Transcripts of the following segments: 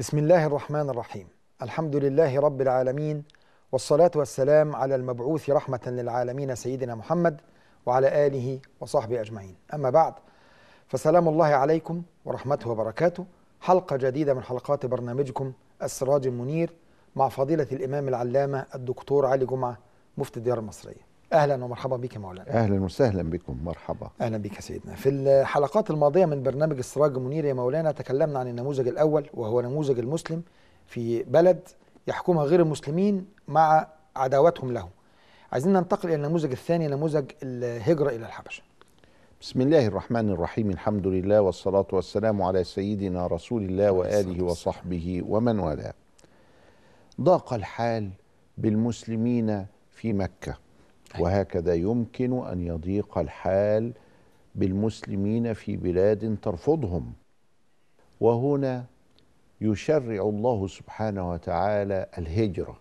بسم الله الرحمن الرحيم. الحمد لله رب العالمين، والصلاة والسلام على المبعوث رحمة للعالمين سيدنا محمد وعلى آله وصحبه أجمعين. أما بعد، فسلام الله عليكم ورحمته وبركاته. حلقة جديدة من حلقات برنامجكم السراج المنير مع فضيلة الإمام العلامة الدكتور علي جمعة مفتي الديار المصرية. أهلا ومرحبا بك يا مولانا. أهلا وسهلا بكم، مرحبا. أهلا بك يا سيدنا. في الحلقات الماضية من برنامج السراج المنير يا مولانا تكلمنا عن النموذج الأول، وهو نموذج المسلم في بلد يحكمها غير المسلمين مع عداوتهم له. عايزين ننتقل إلى النموذج الثاني، نموذج الهجرة إلى الحبشة. بسم الله الرحمن الرحيم، الحمد لله والصلاة والسلام على سيدنا رسول الله وآله وصحبه ومن والاه. ضاق الحال بالمسلمين في مكة، وهكذا يمكن أن يضيق الحال بالمسلمين في بلاد ترفضهم. وهنا يشرع الله سبحانه وتعالى الهجرة.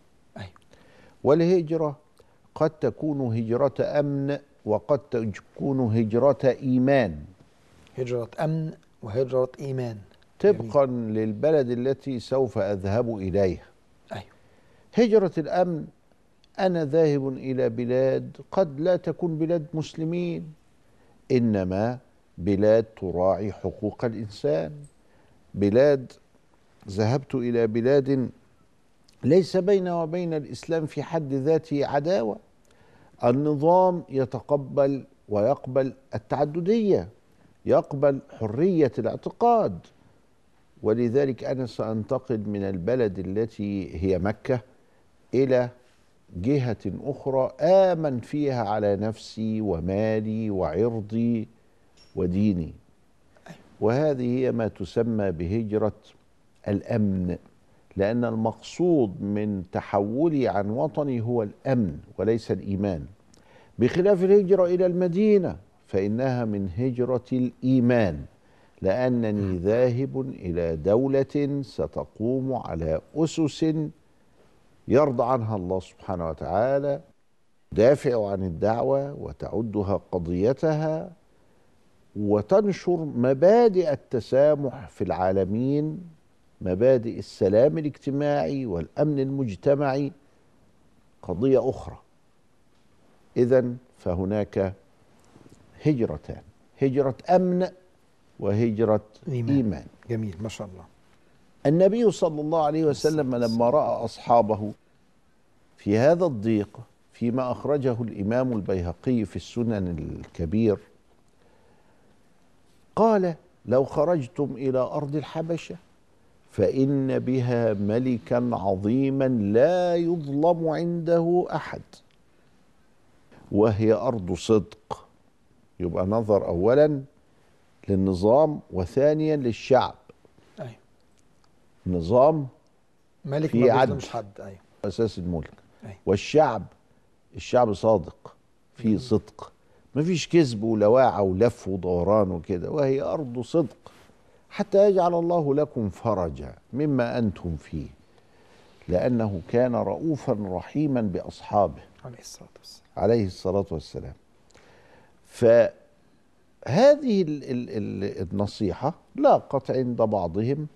والهجرة قد تكون هجرة أمن، وقد تكون هجرة إيمان. هجرة أمن وهجرة إيمان، طبقا للبلد التي سوف أذهب إليها. هجرة الأمن، أنا ذاهب إلى بلاد قد لا تكون بلاد مسلمين، إنما بلاد تراعي حقوق الإنسان. بلاد ذهبت إلى بلاد ليس بين وبين الإسلام في حد ذاته عداوة. النظام يتقبل ويقبل التعددية، يقبل حرية الاعتقاد. ولذلك أنا سأنتقل من البلد التي هي مكة إلى جهة أخرى آمن فيها على نفسي ومالي وعرضي وديني. وهذه هي ما تسمى بهجرة الأمن، لأن المقصود من تحولي عن وطني هو الأمن وليس الإيمان، بخلاف الهجرة إلى المدينة فإنها من هجرة الإيمان، لأنني ذاهب إلى دولة ستقوم على أسس يرضى عنها الله سبحانه وتعالى، تدافع عن الدعوة وتعدها قضيتها، وتنشر مبادئ التسامح في العالمين، مبادئ السلام الاجتماعي والأمن المجتمعي، قضية أخرى. إذن فهناك هجرتان، هجرة أمن وهجرة إيمان. جميل، ما شاء الله. النبي صلى الله عليه وسلم لما رأى أصحابه في هذا الضيق، فيما أخرجه الإمام البيهقي في السنن الكبير، قال: لو خرجتم إلى أرض الحبشة فإن بها ملكا عظيما لا يظلم عنده أحد، وهي أرض صدق. يبقى نظر أولا للنظام، وثانيا للشعب. نظام ملك في ما عدل، بيظلمش حد، أساس الملك. والشعب، الشعب صادق، في صدق، مفيش كذب ولواعة ولف ودوران وكده، وهي أرض صدق حتى يجعل الله لكم فرجا مما أنتم فيه، لأنه كان رؤوفا رحيما بأصحابه عليه الصلاة والسلام. فهذه النصيحة لاقت عند بعضهم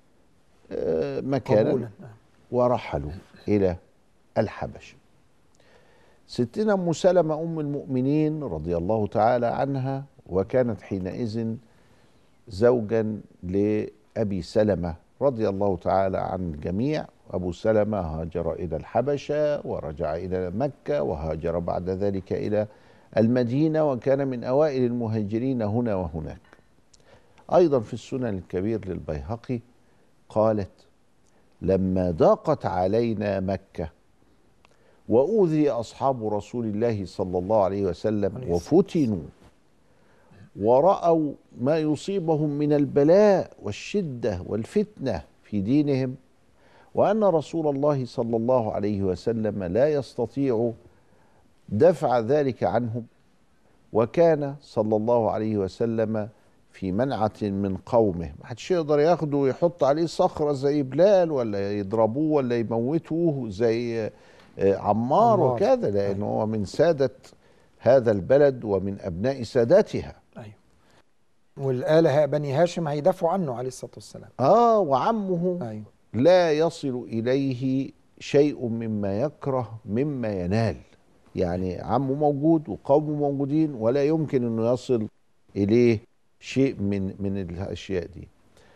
مكانا ورحلوا إلى الحبشة. ستنا أم سلمة أم المؤمنين رضي الله تعالى عنها، وكانت حينئذ زوجا لأبي سلمة رضي الله تعالى عن الجميع. أبو سلمة هاجر إلى الحبشة ورجع إلى مكة، وهاجر بعد ذلك إلى المدينة، وكان من أوائل المهاجرين هنا وهناك. أيضا في السنن الكبير للبيهقي قالت: لما ضاقت علينا مكة وأوذي أصحاب رسول الله صلى الله عليه وسلم وفتنوا ورأوا ما يصيبهم من البلاء والشدة والفتنة في دينهم، وأن رسول الله صلى الله عليه وسلم لا يستطيع دفع ذلك عنهم، وكان صلى الله عليه وسلم في منعة من قومه، ما حدش يقدر ياخده ويحط عليه صخرة زي بلال، ولا يضربوه ولا يموتوه زي عمار وكذا، لأنه هو من سادة هذا البلد ومن أبناء سادتها. والآلهة بني هاشم هيدافعوا عنه عليه الصلاة والسلام. وعمه أيوه. لا يصل إليه شيء مما يكره مما ينال. يعني عمه موجود وقومه موجودين ولا يمكن أنه يصل إليه شيء من الأشياء دي،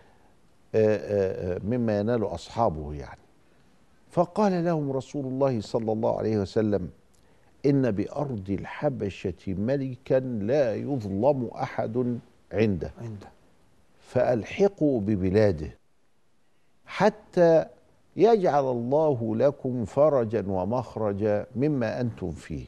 مما ينال أصحابه يعني. فقال لهم رسول الله صلى الله عليه وسلم: إن بأرض الحبشة ملكا لا يظلم أحد عنده، فألحقوا ببلاده حتى يجعل الله لكم فرجا ومخرجا مما أنتم فيه.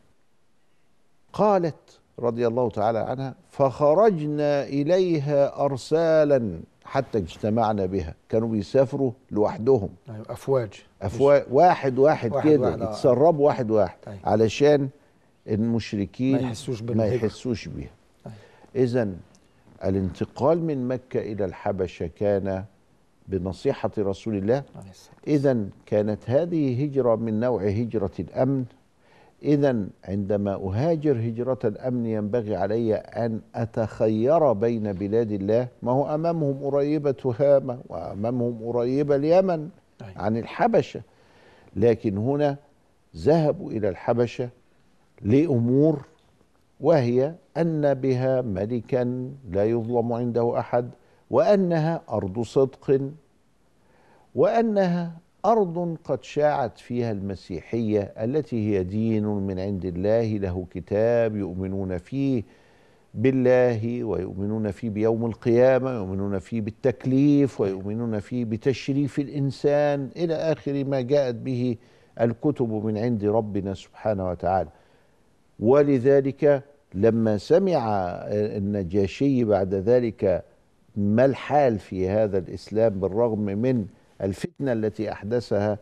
قالت رضي الله تعالى عنها: فخرجنا إليها أرسالا حتى اجتمعنا بها. كانوا بيسافروا لوحدهم، أيوه، أفواج واحد واحد كده، يتسربوا واحد واحد أيوه. علشان المشركين ما يحسوش بيها. إذن الانتقال من مكة إلى الحبشة كان بنصيحة رسول الله. إذن كانت هذه هجرة من نوع هجرة الأمن. إذن عندما أهاجر هجرة الأمن ينبغي علي أن أتخير بين بلاد الله. ما هو أمامهم قريبة تهامة وأمامهم قريبة اليمن عن الحبشة، لكن هنا ذهبوا إلى الحبشة لأمور، وهي أن بها ملكا لا يظلم عنده أحد، وأنها أرض صدق، وأنها أرض قد شاعت فيها المسيحية التي هي دين من عند الله، له كتاب يؤمنون فيه بالله ويؤمنون فيه بيوم القيامة، ويؤمنون فيه بالتكليف، ويؤمنون فيه بتشريف الإنسان إلى آخر ما جاءت به الكتب من عند ربنا سبحانه وتعالى. ولذلك لما سمع النجاشي بعد ذلك ما الحال في هذا الإسلام بالرغم من الفتنة التي أحدثها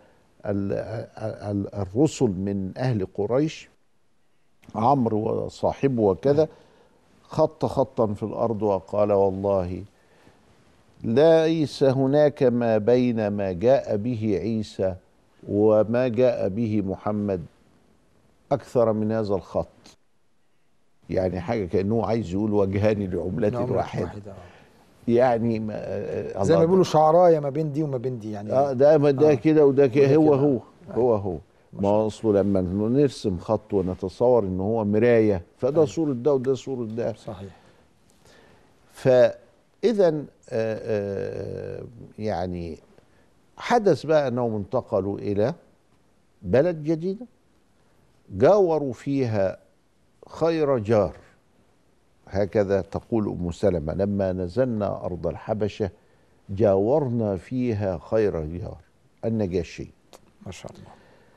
الرسل من أهل قريش، عمرو وصاحبه وكذا، خط خطا في الأرض وقال: والله ليس هناك ما بين ما جاء به عيسى وما جاء به محمد أكثر من هذا الخط. يعني حاجة كأنه عايز يقول: وجهان لعملة واحدة. يعني زي ما بيقولوا شعرايه ما بين دي وما بين دي، يعني ده كده وده كده، هو ما اصله لما نرسم خط ونتصور ان هو مرايه، فده صورة ده وده صورة ده. صحيح. فاذا يعني حدث بقى انهم انتقلوا الى بلد جديدة جاوروا فيها خير جار، هكذا تقول أم سلمة: لما نزلنا أرض الحبشة جاورنا فيها خير جار، النجاشي ما شاء الله.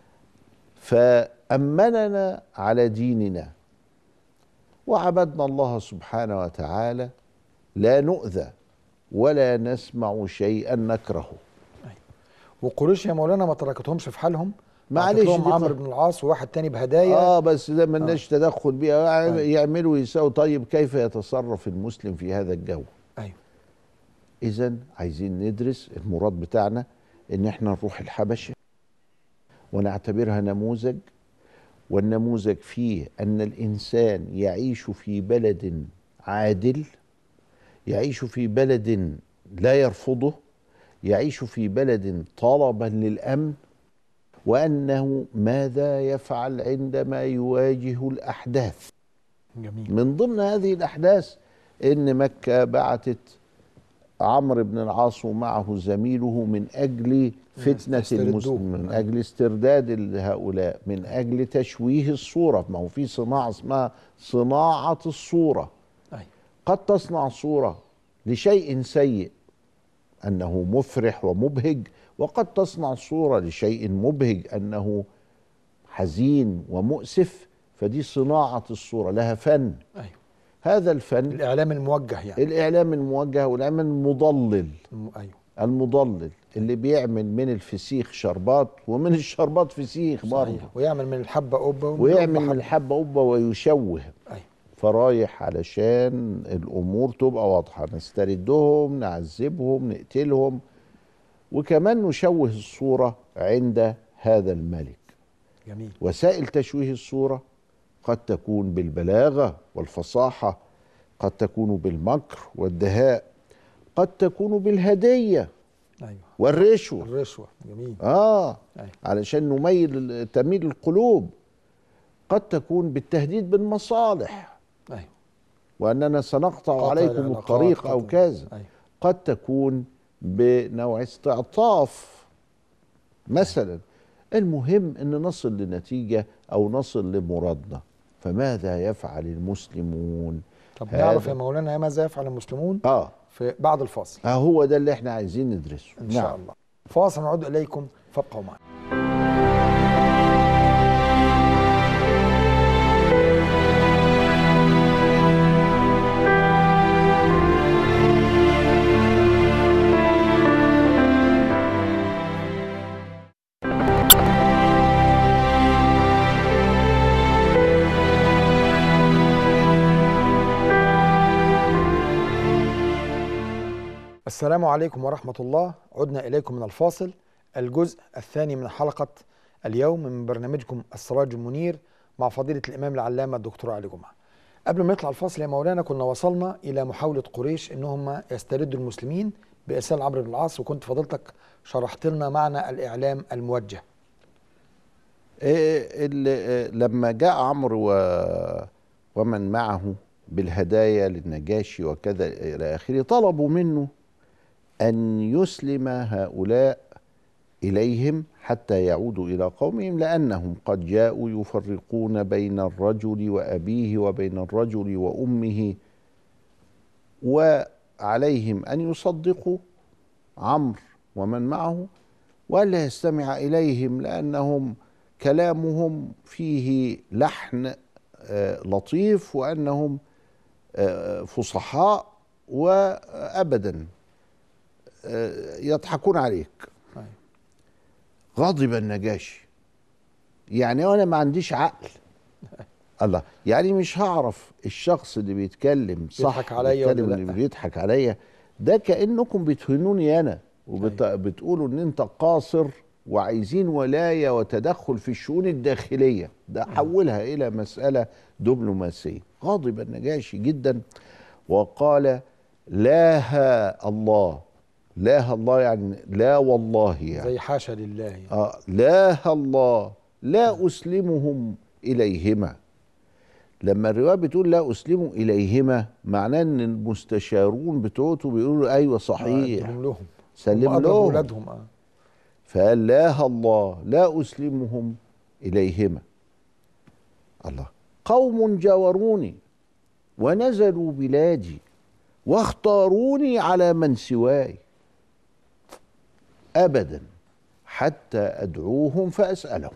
فأمننا على ديننا وعبدنا الله سبحانه وتعالى، لا نؤذى ولا نسمع شيئا نكرهه. وقريش يا مولانا ما تركتهمش في حالهم، معلش لهم عمرو بن العاص وواحد تاني بهدايا. بس ده مالناش تدخل بيها، يعملوا ويساووا. طيب كيف يتصرف المسلم في هذا الجو؟ ايوه. اذا عايزين ندرس المراد بتاعنا ان احنا نروح الحبشه ونعتبرها نموذج، والنموذج فيه ان الانسان يعيش في بلد عادل، يعيش في بلد لا يرفضه، يعيش في بلد طلبا للامن، وأنه ماذا يفعل عندما يواجه الأحداث. جميل. من ضمن هذه الأحداث إن مكة بعتت عمرو بن العاص ومعه زميله من أجل فتنة المسلمين، من أجل استرداد هؤلاء، من أجل تشويه الصورة. ما هو في صناعة اسمها صناعة الصورة. قد تصنع صورة لشيء سيء أنه مفرح ومبهج، وقد تصنع صورة لشيء مبهج أنه حزين ومؤسف، فدي صناعة الصورة لها فن. أيوة. هذا الفن الإعلام الموجه، يعني الإعلام الموجه والإعلام المضلل. أيوة. المضلل اللي بيعمل من الفسيخ شربات ومن الشربات فسيخ برضه، ويعمل من الحبة قبة ويعمل من الحبة قبة ويشوه. أيوة. فرايح علشان الأمور تبقى واضحة، نستردهم، نعذبهم، نقتلهم، وكمان نشوه الصورة عند هذا الملك. جميل. وسائل تشويه الصورة قد تكون بالبلاغة والفصاحة قد تكون بالمكر والدهاء، قد تكون بالهدية ايوه والرشوة. الرشوه جميل. أيوة. ايوه علشان تميل القلوب. قد تكون بالتهديد بالمصالح، ايوه وأننا سنقطع قطع عليكم العلاقات الطريق أو كذا. ايوه قد تكون بنوع استعطاف مثلا. المهم أن نصل لنتيجة أو نصل لمرادنا. فماذا يفعل المسلمون؟ طب نعرف يا هذا مولانا ماذا يفعل المسلمون آه في بعد الفاصل هو ده اللي احنا عايزين ندرسه. ان شاء الله. فاصل نعود اليكم فابقوا معنا. السلام عليكم ورحمة الله. عدنا إليكم من الفاصل، الجزء الثاني من حلقة اليوم من برنامجكم السراج المنير مع فضيلة الإمام العلامة الدكتور علي جمعة. قبل ما نطلع الفاصل يا مولانا كنا وصلنا إلى محاولة قريش إنهم يستردوا المسلمين بإرسال عمرو بن العاص، وكنت فضيلتك شرحت لنا معنى الإعلام الموجه. لما جاء عمرو ومن معه بالهدايا للنجاشي وكذا إلى آخره، طلبوا منه أن يسلم هؤلاء إليهم حتى يعودوا إلى قومهم، لأنهم قد جاءوا يفرقون بين الرجل وأبيه وبين الرجل وأمه، وعليهم أن يصدقوا عمرو ومن معه ولا يستمع إليهم، لأنهم كلامهم فيه لحن لطيف، وأنهم فصحاء وأبدا يضحكون عليك. غضب النجاشي، يعني أنا ما عنديش عقل. الله، يعني مش هعرف الشخص اللي بيتكلم صح بيضحك عليا بيتكلم ولا اللي لأ؟ بيضحك عليا. ده كأنكم بتهنوني أنا وبتقولوا إن أنت قاصر وعايزين ولاية وتدخل في الشؤون الداخلية. ده حولها إلى مسألة دبلوماسية. غضب النجاشي جدا وقال: لاها الله. لاها الله يعني لا والله، يعني زي حاشا لله يعني. لاها الله لا أسلمهم إليهما. لما الرواية بتقول لا أسلم إليهما، معناه إن المستشارون بتوعته بيقولوا أيوة صحيح، ادهم لهم، سلم هم لهم. اولادهم. فقال لاها الله لا أسلمهم إليهما. الله، قوم جاوروني ونزلوا بلادي واختاروني على من سواي، أبدا حتى أدعوهم فأسألهم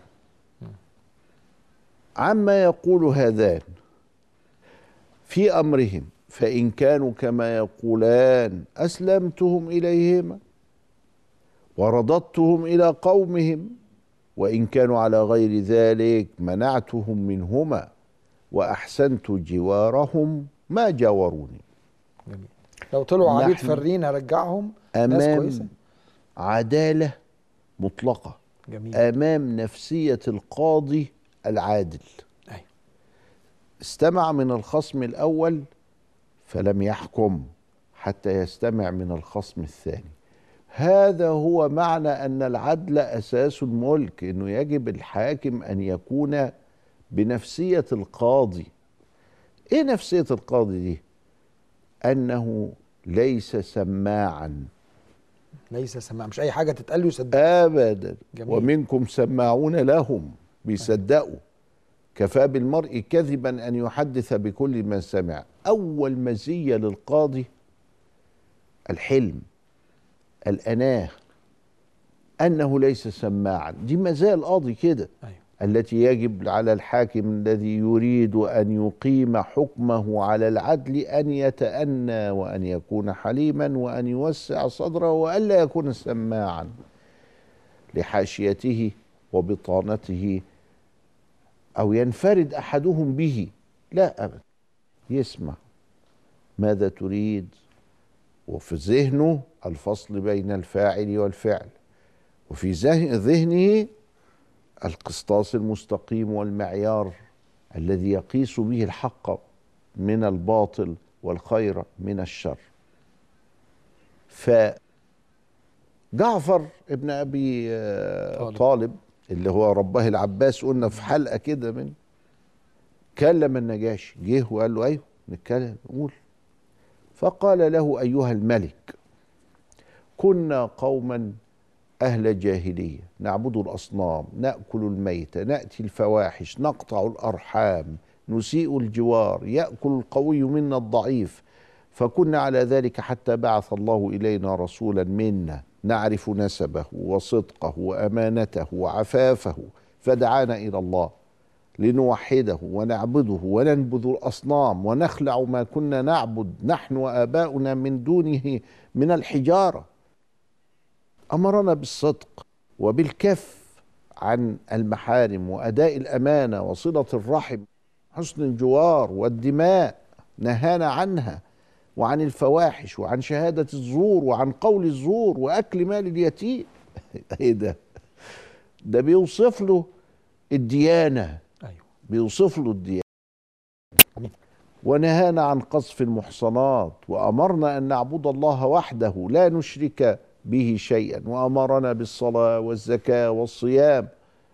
عما يقول هذان في أمرهم، فإن كانوا كما يقولان أسلمتهم إليهما ورددتهم إلى قومهم، وإن كانوا على غير ذلك منعتهم منهما وأحسنت جوارهم ما جاوروني. جميل. لو طلعوا عبيد فرين هرجعهم ناس كويسة. أمام عدالة مطلقة. جميل. أمام نفسية القاضي العادل. أيوة. استمع من الخصم الأول فلم يحكم حتى يستمع من الخصم الثاني. هذا هو معنى أن العدل أساس الملك، أنه يجب الحاكم أن يكون بنفسية القاضي. إيه نفسية القاضي دي؟ أنه ليس سماعا. ليس سماع، مش أي حاجة تتقال له يصدق أبدا. جميل. ومنكم سماعون لهم، بيصدقوا. كفى بالمرء كذبا أن يحدث بكل ما سمع. أول مزية للقاضي الحلم، الأناة، أنه ليس سماعا. دي مزايا القاضي كده. أيوة. التي يجب على الحاكم الذي يريد أن يقيم حكمه على العدل أن يتأنى وأن يكون حليما وأن يوسع صدره وألا يكون سماعا لحاشيته وبطانته أو ينفرد أحدهم به. لا أبدا، يسمع ماذا تريد، وفي ذهنه الفصل بين الفاعل والفعل، وفي ذهنه القسطاس المستقيم والمعيار الذي يقيس به الحق من الباطل والخير من الشر. فجعفر ابن أبي طالب اللي هو رباه العباس، قلنا في حلقة كده من كلم النجاشي، جه وقال له أيوه نتكلم قول. فقال له أيها الملك كنا قوما أهل جاهلية نعبد الأصنام، نأكل الميت، نأتي الفواحش، نقطع الأرحام، نسيء الجوار، يأكل القوي منا الضعيف، فكنا على ذلك حتى بعث الله إلينا رسولا منا نعرف نسبه وصدقه وأمانته وعفافه، فدعانا إلى الله لنوحده ونعبده وننبذ الأصنام ونخلع ما كنا نعبد نحن وآباؤنا من دونه من الحجارة. أمرنا بالصدق وبالكف عن المحارم وأداء الأمانة وصلة الرحم، حسن الجوار والدماء نهانا عنها، وعن الفواحش وعن شهادة الزور وعن قول الزور وأكل مال اليتيم. ايه ده بيوصف له الديانة. أيوه. بيوصف له الديانة. ونهانا عن قذف المحصنات، وأمرنا أن نعبد الله وحده لا نشرك به شيئا، وأمرنا بالصلاة والزكاة والصيام.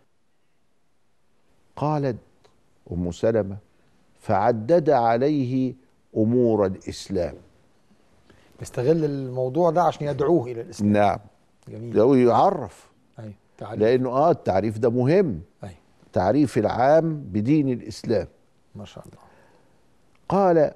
قالت أم سلمة فعدد عليه أمور الإسلام. يستغل الموضوع ده عشان يدعوه إلى الإسلام. نعم. جميل. لو يعرف. أيوه. تعريف. لأنه التعريف ده مهم. أيوه. تعريف العام بدين الإسلام. ما شاء الله. قال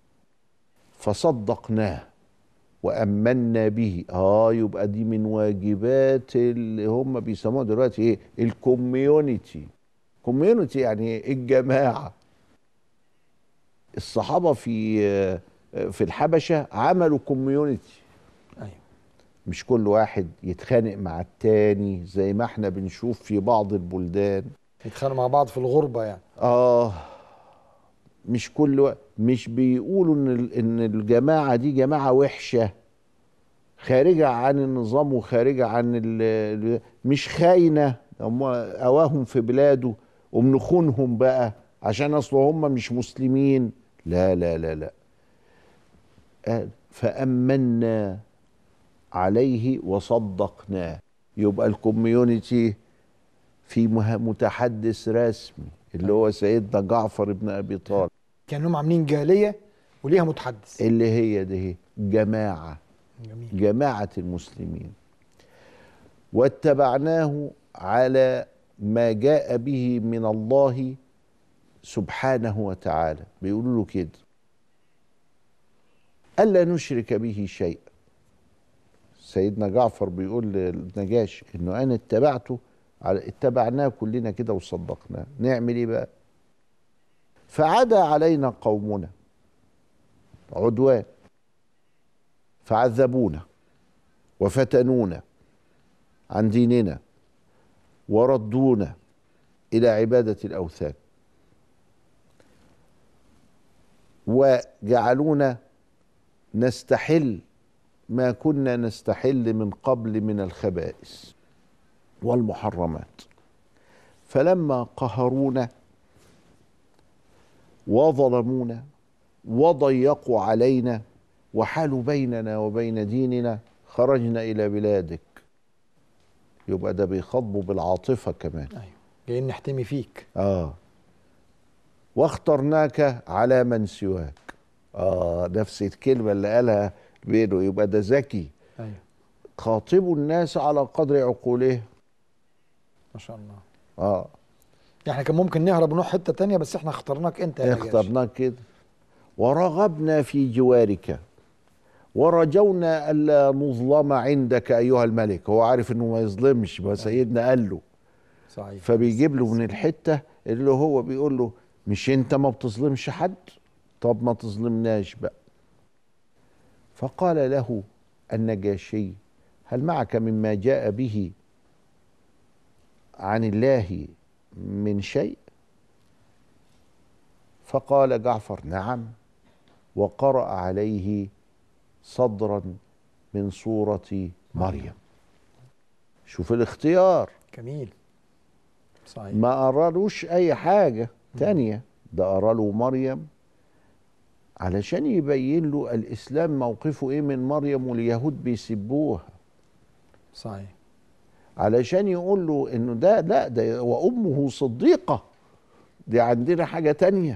فصدقناه وأمنا به. يبقى دي من واجبات اللي هم بيسموها دلوقتي ايه؟ الكوميونيتي. كوميونيتي يعني ايه؟ الجماعة. الصحابة في الحبشة عملوا كوميونيتي. أيوه. مش كل واحد يتخانق مع التاني زي ما احنا بنشوف في بعض البلدان. يتخانقوا مع بعض في الغربة يعني. مش مش بيقولوا ان الجماعة دي جماعة وحشة خارجة عن النظام وخارجة عن مش خاينة، هم أواهم في بلاده وبنخونهم بقى عشان أصل هم مش مسلمين. لا لا لا لا. فأمنا عليه وصدقناه. يبقى الكوميونيتي في متحدث رسمي اللي هو سيدنا جعفر بن أبي طالب. كأنهم عاملين جالية وليها متحدث. اللي هي دي جماعة. جميل. جماعة المسلمين. واتبعناه على ما جاء به من الله سبحانه وتعالى. بيقولوا له كده ألا نشرك به شيئا. سيدنا جعفر بيقول للنجاشي إنه أنا اتبعته اتبعناه كلنا كده وصدقناه. نعمل إيه بقى؟ فعدا علينا قومنا عدوان فعذبونا وفتنونا عن ديننا وردونا إلى عبادة الأوثان وجعلونا نستحل ما كنا نستحل من قبل من الخبائث والمحرمات. فلما قهرونا وظلمونا وضيقوا علينا وحالوا بيننا وبين ديننا خرجنا إلى بلادك. يبقى ده بيخاطبوا بالعاطفة كمان. أيوه. جايين نحتمي فيك. واخترناك على من سواك. نفس الكلمة اللي قالها بينه. يبقى ده ذكي. أيوه. خاطبوا الناس على قدر عقولهم. ما شاء الله. يعني احنا كان ممكن نهرب ونروح حتة تانية، بس احنا اخترناك انت يا نجاشي. اخترناك كده. ورغبنا في جوارك ورجونا ألا نظلم عندك أيها الملك. هو عارف إنه ما يظلمش، ما سيدنا قال له. صحيح. فبيجيب له من الحتة اللي هو بيقول له مش أنت ما بتظلمش حد؟ طب ما تظلمناش بقى. فقال له النجاشي هل معك مما جاء به عن الله من شيء؟ فقال جعفر نعم. وقرأ عليه صدرا من سورة مريم. شوف الاختيار. جميل. ما قرالوش اي حاجة تانية، ده قراله مريم علشان يبين له الإسلام موقفه إيه من مريم، واليهود بيسبوها. صحيح. علشان يقول له إنه ده لا، ده وأمه صديقة، دي عندنا حاجة تانية.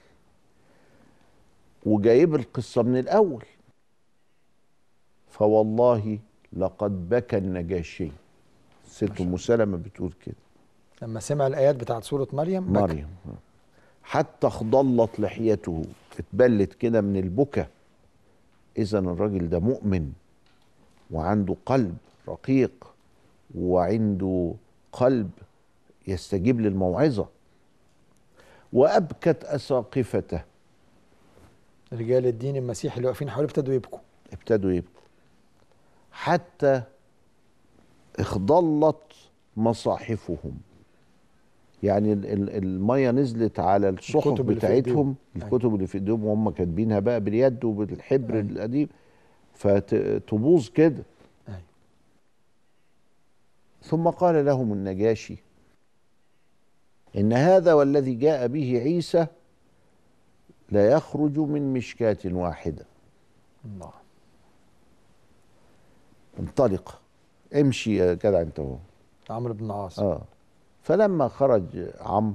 وجايب القصة من الأول. فوالله لقد بكى النجاشي. ست أم سلمة بتقول كده لما سمع الآيات بتاعت سورة مريم بكى. مريم حتى اخضلت لحيته، اتبلت كده من البكا. إذا الراجل ده مؤمن وعنده قلب رقيق، وعنده قلب يستجيب للموعظة. وأبكت أساقفته. رجال الدين المسيحي اللي واقفين حواليه ابتدوا يبكوا. حتى اخضلت مصاحفهم، يعني المية نزلت على الصحف بتاعتهم، الكتب اللي في ايديهم وهم كاتبينها بقى باليد وبالحبر القديم، فتبوظ كده. ثم قال لهم النجاشي: إن هذا والذي جاء به عيسى لا يخرج من مشكاة واحدة. الله. انطلق، امشي يا جدع انت هو. عمرو بن العاص. فلما خرج عمرو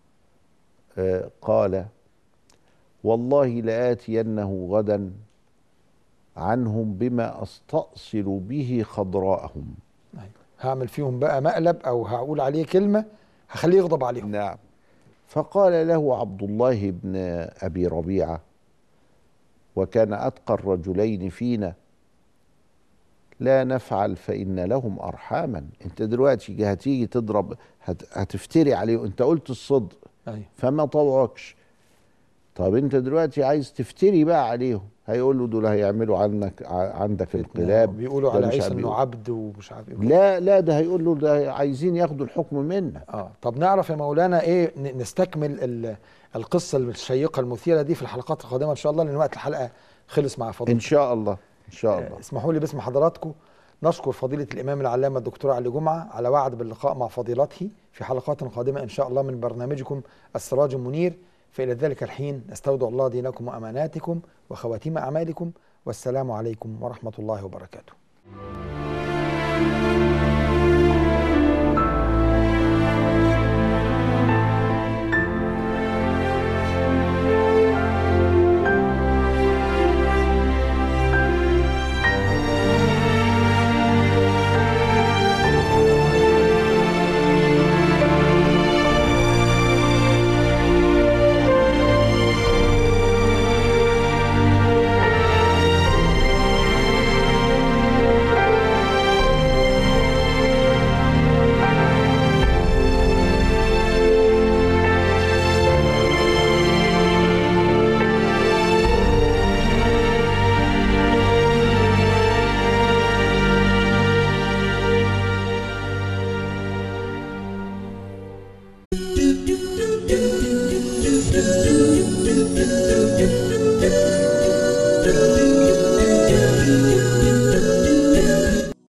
قال: والله لآتينه غدا عنهم بما أستأصل به خضراءهم. هعمل فيهم بقى مقلب، أو هقول عليه كلمة هخليه يغضب عليهم. نعم. فقال له عبد الله بن أبي ربيعة، وكان أتقى الرجلين فينا: لا نفعل فإن لهم أرحاما. انت دلوقتي هتيجي تضرب، هتفتري عليه، انت قلت الصدق فما طوعكش. طب انت دلوقتي عايز تفتري بقى عليهم، هيقول له دول هيعملوا عندك انقلاب، بيقولوا على عيسى انه عبد ومش عارف ايه. لا ده هيقول له ده عايزين ياخدوا الحكم منا. طب نعرف يا مولانا ايه، نستكمل القصة الشيقة المثيرة دي في الحلقات القادمة ان شاء الله، لان وقت الحلقة خلص مع فضيلتك. ان شاء الله ان شاء الله. اسمحوا لي باسم حضراتكم نشكر فضيلة الإمام العلامة الدكتور علي جمعة على وعد باللقاء مع فضيلته في حلقات قادمة إن شاء الله من برنامجكم السراج المنير. فإلى ذلك الحين نستودع الله دينكم وأماناتكم وخواتيم أعمالكم، والسلام عليكم ورحمة الله وبركاته.